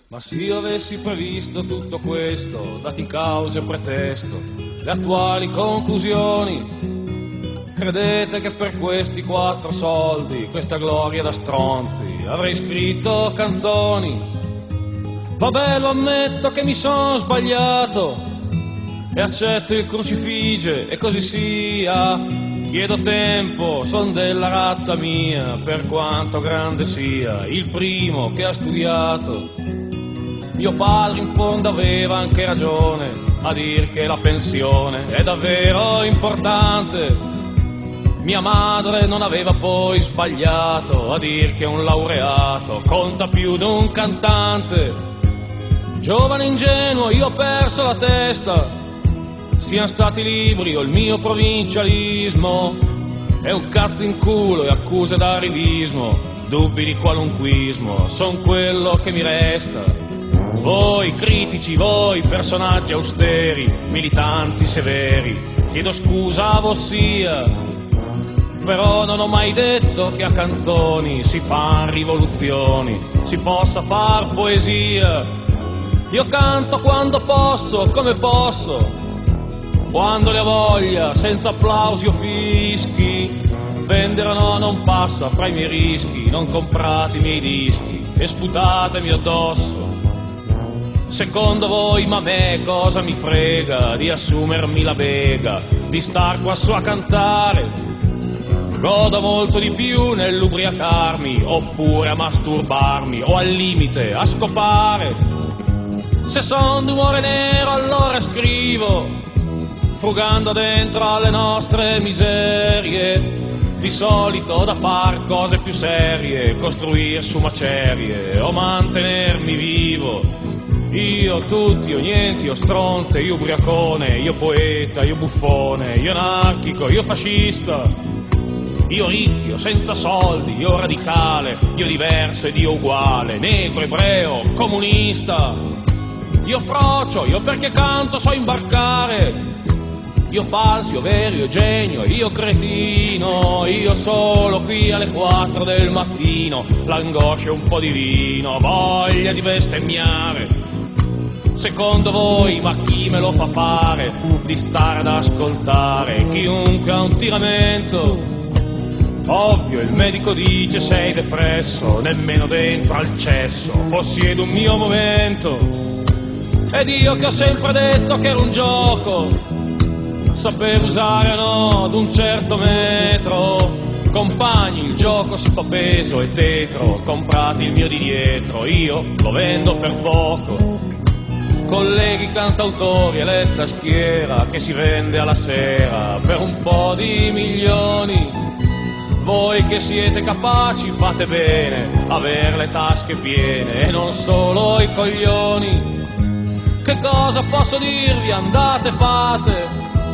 Ma se io avessi previsto tutto questo, dati cause e pretesto, le attuali conclusioni, credete che per questi 4 soldi, questa gloria da stronzi, avrei scritto canzoni? Vabbè, lo ammetto che mi son sbagliato e accetto il crucifige e così sia. Chiedo tempo, son della razza mia, per quanto grande sia, il primo che ha studiato. Mio padre in fondo aveva anche ragione a dir che la pensione è davvero importante. Mia madre non aveva poi sbagliato a dir che un laureato conta più di un cantante. Giovane ingenuo, io ho perso la testa, siano stati libri o il mio provincialismo. È un cazzo in culo e accuse d'arrivismo, dubbi di qualunquismo, son quello che mi resta. Voi critici, voi personaggi austeri, militanti severi, chiedo scusa a vossia, però non ho mai detto che a canzoni si fan rivoluzioni, si possa far poesia. Io canto quando posso, come posso, quando ne ho voglia, senza applausi o fischi. Vendere no non passa fra i miei rischi, non comprate i miei dischi e sputatemi addosso. Secondo voi, ma a me cosa mi frega di assumermi la bega, di star qua su a cantare? Godo molto di più nell'ubriacarmi, oppure a masturbarmi, o al limite a scopare. Se son d'umore nero allora scrivo, frugando dentro alle nostre miserie. Di solito da far cose più serie, costruir su macerie, o mantenermi vivo. Io tutti, io niente, io stronze, io ubriacone, io poeta, io buffone, io anarchico, io fascista, io ricco, io senza soldi, io radicale, io diverso ed io uguale, negro, ebreo, comunista, io frocio, io perché canto so imbarcare, io falso, io vero, io genio, io cretino, io solo qui alle 4 del mattino, l'angoscia e un po' di vino, voglia di bestemmiare. Secondo voi, ma chi me lo fa fare di stare ad ascoltare chiunque ha un tiramento? Ovvio, il medico dice sei depresso, nemmeno dentro al cesso possiedo un mio momento. Ed io che ho sempre detto che era un gioco, saper usare o no d'un certo metro. Compagni, il gioco si fa peso e tetro, comprate il mio di dietro, io lo vendo per poco. Colleghi cantautori, eletta schiera che si vende alla sera per un po' di milioni. Voi che siete capaci fate bene, aver le tasche piene e non solo i coglioni. Che cosa posso dirvi? Andate, fate,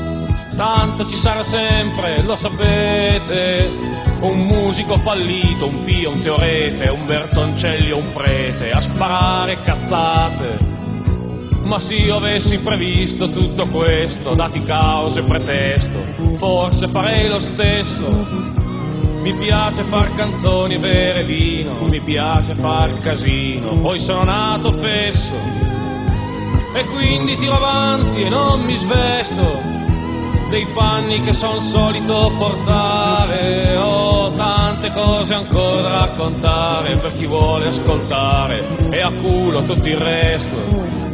tanto ci sarà sempre, lo sapete. Un musico fallito, un pio, un teorete, un Bertoncelli o un prete a sparare cazzate. Ma se io avessi previsto tutto questo, dati cause e pretesto, forse farei lo stesso. Mi piace far canzoni e bere vino, mi piace far casino, poi sono nato fesso e quindi tiro avanti e non mi svesto dei panni che son solito portare. Ho tante cose ancora da raccontare per chi vuole ascoltare e a culo tutto il resto.